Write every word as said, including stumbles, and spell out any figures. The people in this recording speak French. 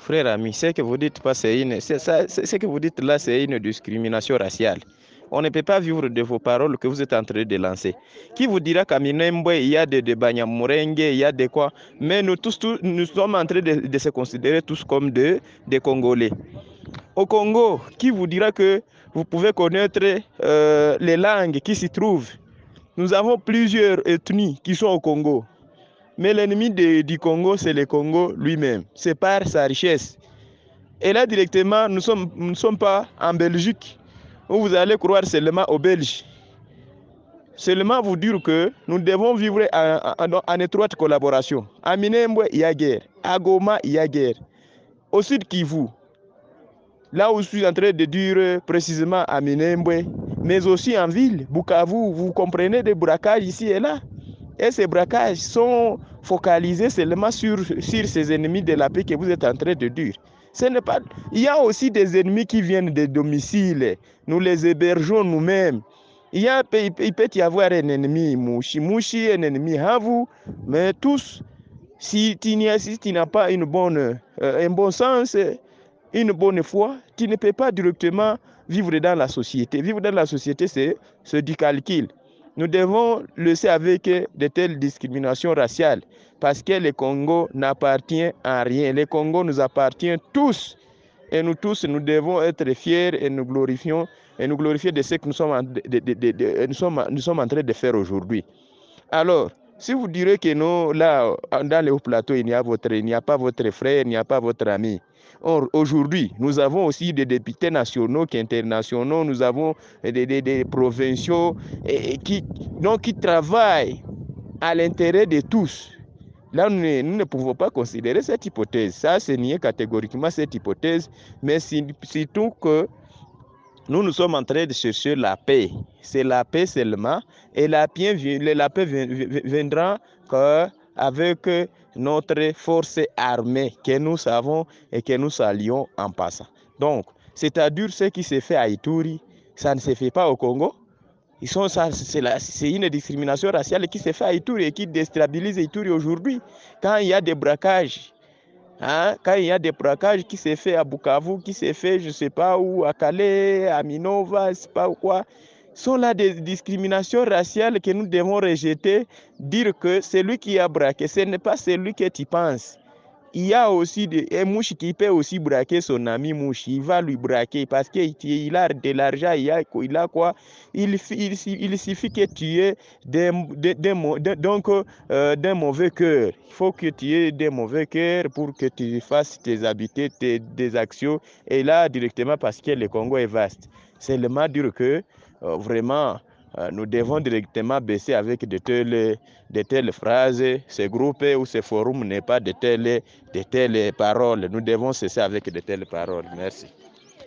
frère ami, ce que vous dites pas, c'est une, c'est ça, c'est- ce que vous dites là, c'est une discrimination raciale. On ne peut pas vivre de vos paroles que vous êtes en train de lancer. Qui vous dira qu'à Minembwe, il y a des de Banyamurenge, il y a des quoi, mais nous tous, tous nous sommes en train de, de se considérer tous comme des, des Congolais. Au Congo, qui vous dira que vous pouvez connaître euh, les langues qui s'y trouvent? Nous avons plusieurs ethnies qui sont au Congo. Mais l'ennemi du Congo, c'est le Congo lui-même. C'est par sa richesse. Et là, directement, nous ne sommes, nous sommes pas en Belgique, où vous allez croire seulement aux Belges. Seulement vous dire que nous devons vivre en, en, en étroite collaboration. À Minembwe, il y a guerre. À Goma, il y a guerre. Au sud Kivu, là où je suis en train de dire précisément à Minembwe, mais aussi en ville, Bukavu, vous comprenez des braquages ici et là. Et ces braquages sont focalisés seulement sur, sur ces ennemis de la paix que vous êtes en train de dire. Ce n'est pas... Il y a aussi des ennemis qui viennent des domiciles. Nous les hébergeons nous-mêmes. Il, y a, il peut y avoir un ennemi Mouchi, Mouchi, un ennemi Havu, mais tous, si tu n'as si pas une bonne, euh, un bon sens, une bonne foi, tu ne peux pas directement vivre dans la société. Vivre dans la société, c'est du calcul. Nous devons laisser avec de telles discriminations raciales parce que le Congo n'appartient à rien. Le Congo nous appartient tous. Et nous tous, nous devons être fiers et nous glorifions et nous glorifier de ce que nous sommes en, de, de, de, de, nous sommes, nous sommes en train de faire aujourd'hui. Alors, si vous direz que non, là, dans le haut plateau, il n'y a, a pas votre frère, il n'y a pas votre ami. Or, aujourd'hui, nous avons aussi des députés nationaux qui internationaux, nous avons des, des, des provinciaux et, et qui, donc, qui travaillent à l'intérêt de tous. Là, nous ne, nous ne pouvons pas considérer cette hypothèse. Ça, c'est nier catégoriquement cette hypothèse, mais surtout que nous, nous sommes en train de chercher la paix. C'est la paix seulement. Et la paix, la paix viendra avec notre force armée que nous avons et que nous saluons en passant. Donc, c'est-à-dire ce qui se fait à Ituri, ça ne se fait pas au Congo. C'est une discrimination raciale qui se fait à Ituri et qui déstabilise Ituri aujourd'hui. Quand il y a des braquages, Hein, quand il y a des braquages qui se fait à Bukavu, qui se fait je ne sais pas où, à Calais, à Minova, je ne sais pas quoi, sont là des discriminations raciales que nous devons rejeter, dire que celui qui a braqué, ce n'est pas celui que tu penses. Il y a aussi des, un mouche qui peut aussi braquer son ami mouche. Il va lui braquer parce qu'il a de l'argent, il, il a quoi il, il, il suffit que tu aies des, des, des, donc, euh, d'un mauvais cœur. Il faut que tu aies des mauvais cœurs pour que tu fasses tes habiletés, tes des actions. Et là, directement, parce que le Congo est vaste. C'est le mal dire que euh, vraiment... nous devons directement baisser avec de telles, de telles phrases. Ce groupe ou ce forum n'est pas de telles, de telles paroles. Nous devons cesser avec de telles paroles. Merci.